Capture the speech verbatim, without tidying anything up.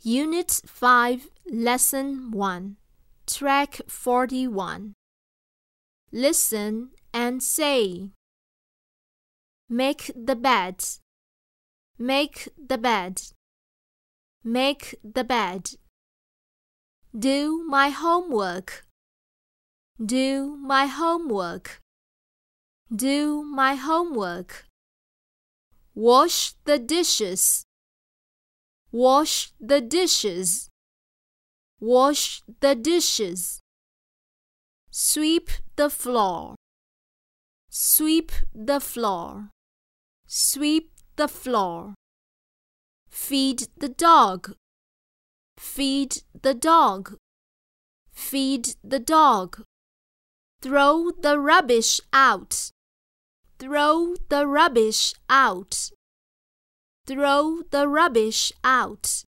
Unit five, Lesson one, Track forty-one. Listen and say. Make the bed. Make the bed. Make the bed. Do my homework. Do my homework. Do my homework. Wash the dishes. Wash the dishes. Wash the dishes. Sweep the floor. Sweep the floor. Sweep the floor. Feed the dog. Feed the dog. Feed the dog. Throw the rubbish out. Throw the rubbish out. Throw the rubbish out.